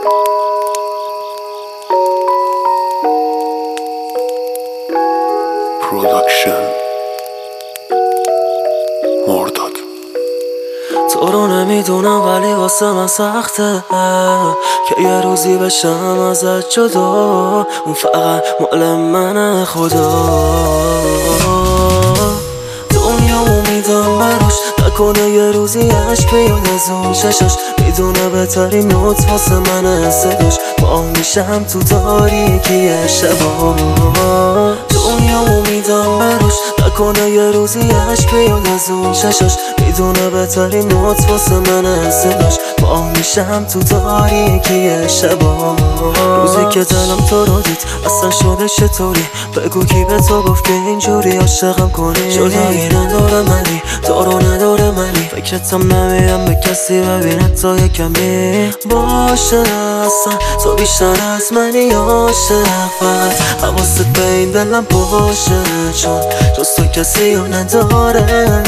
پروداکشن مرداد. تو رو نمیدونم ولی واسه من سخته که یه روزی بشم ازت جدا، اون فقط مال منه خدا. دنیا امیدم براش نکنه یه روزی عشق بیاد از اون چشاش، میدونه بهترین نوت واسه منه صداش، با میشم تو تاریکی شبا. دنیا امیدم براش نکنه یه روزی عشق بیاد از اون چشاش، میدونه بهترین نوت واسه منه صداش، با میشم تو تاریکی شبا. روزی که دلم تو رو دید اصلا شده چطوری؟ بگو کی به تو گفت که اینجوری عاشقم کنی؟ جدایی نداره منی، تو رو نداره منی، فکرتم نمیرم به کسی ببینه تا یه کمی باشه. اصلا تو بیشتر از منی عاشق، فقط حواست به این دلم باشه، چون جز تو کسی رو نداره.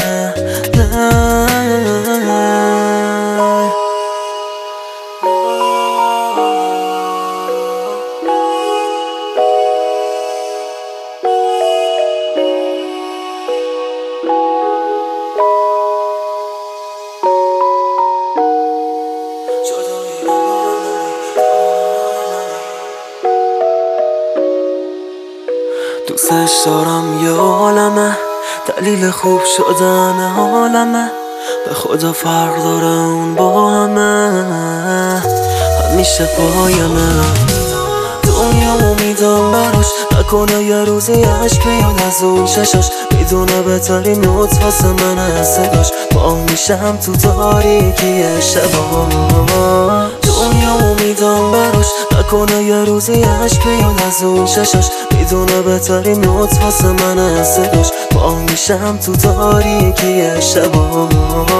دوستش دارم یه عالمه، دلیل خوب شدن عالمه، به خدا فرق داره اون با همه، همیشه پایمه. دنیا امیدم براش نکنه یه روزی عشق بیاد از اون چشاش، میدونه بهترین نوت واسه منه صداش، با میشم تو تاریکی شبا. دنیا امیدم براش نکنه یه روزی عشق بیاد از اون چشاش، میدونه بهترین نوت واسه منه صداش، با میشم تو تاریکی شبا.